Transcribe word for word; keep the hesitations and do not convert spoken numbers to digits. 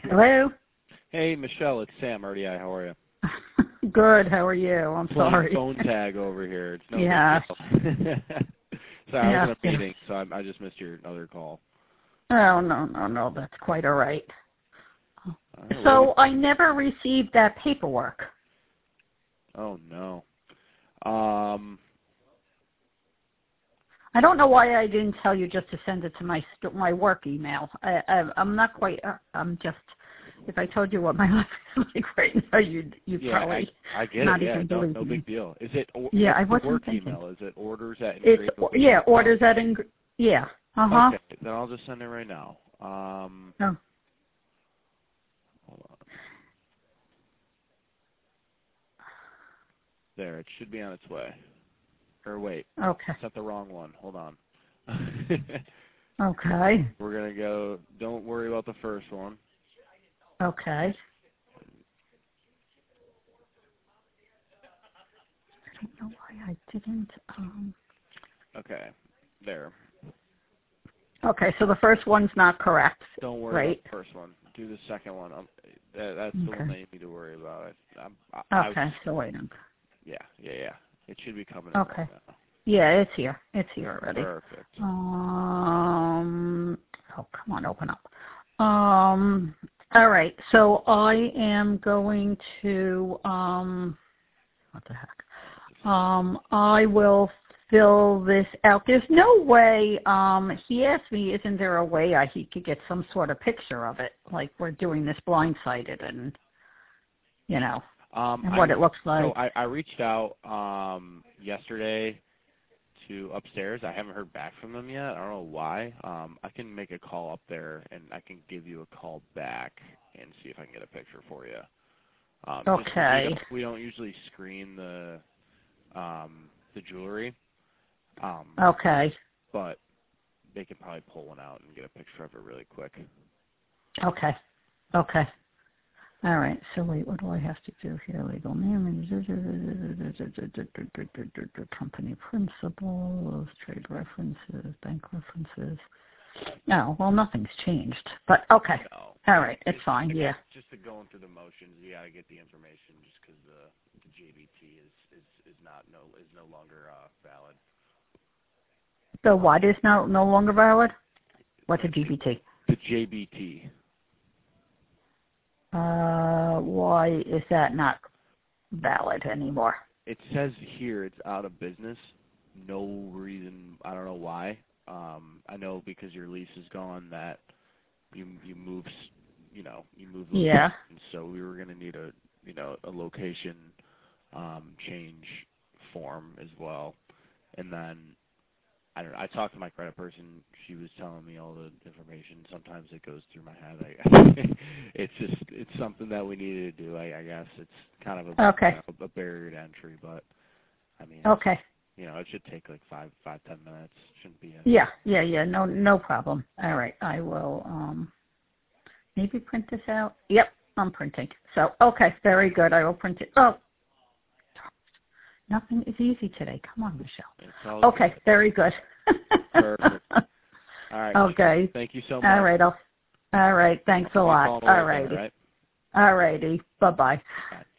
Hello? Hey, Michelle, it's Sam, R D I. How are you? Good. How are you? I'm Playing sorry. phone tag over here. It's no Yes. big deal. Sorry, I Yes, was in a yes. meeting, so I, I just missed your other call. Oh, no, no, no. That's quite all right. All right, So well, I never received that paperwork. oh, no. Um, I don't know why I didn't tell you just to send it to my st- my work email. I, I, I'm not quite, uh, I'm just, if I told you what my life is like right now, you'd, you'd yeah, probably I, I get not it. Yeah, even no, believe no me. big deal. Is it or, Yeah, I what's the wasn't work thinking. email? Is it orders at It's, yeah, orders at, ing- yeah, uh-huh. Okay, then I'll just send it right now. Um, Oh. hold on. There, it should be on its way. Or wait, Okay. I sent the wrong one. Hold on. Okay. We're going to go, don't worry about the first one. Okay. I don't know why I didn't. Um. Okay, there. Okay, so the first one's not correct, Don't worry right? about the first one. Do the second one. Um, that, that's the one Okay. that you need to worry about. I, I, I, Okay, so wait. a- yeah, yeah, yeah. It should be coming in Okay. right now. Yeah, it's here. It's here already. Perfect. Um. Oh, come on, open up. Um. All right. So I am going to. Um. What the heck? Um. I will fill this out. There's no way. Um. He asked me, isn't there a way I he could get some sort of picture of it, like we're doing this blindsided, and you know, Um, and I, what it looks like. so I, I reached out um, yesterday to upstairs. I haven't heard back from them yet. I don't know why. Um, I can make a call up there, and I can give you a call back and see if I can get a picture for you. Um, just 'cause Okay. we don't, we don't usually screen the um, the jewelry, um, Okay. but they can probably pull one out and get a picture of it really quick. Okay. Okay. All right. So wait, what do I have to do here? Legal name, company principals, trade references, bank references. No, well, nothing's changed. But okay. No. All right. It's Just, fine. I Yeah. guess just to going through the motions, you got to get the information just because the, the J B T is, is, is not no is no longer uh, valid. So what is now no longer valid? What's a The, G B T? the J B T. Uh, why is that not valid anymore? It says here it's out of business. No reason. I don't know why. Um, I know because your lease is gone that you you move s- you know you move Yeah. locations. So we were going to need a you know a location um, change form as well. And then I don't know, I talked to my credit person. She was telling me all the information. Sometimes it goes through my head. I, it's just it's something that we needed to do. I, I guess it's kind of a, Okay. you know, a barrier to entry, but I mean, it's, Okay. you know, it should take like five, five, ten minutes. Shouldn't be any. Yeah. Yeah. Yeah. No. No problem. All right. I will. Um. Maybe print this out. Yep. I'm printing. So okay. Very good. I will print it. Oh. Nothing is easy today. Come on, Michelle. It's all Okay. good. Very good. Perfect. All right. Okay. Thank you so much. All right. I'll, all right. Thanks a I'll be lot. calling All over there, righty. right? All righty. Bye-bye. Bye.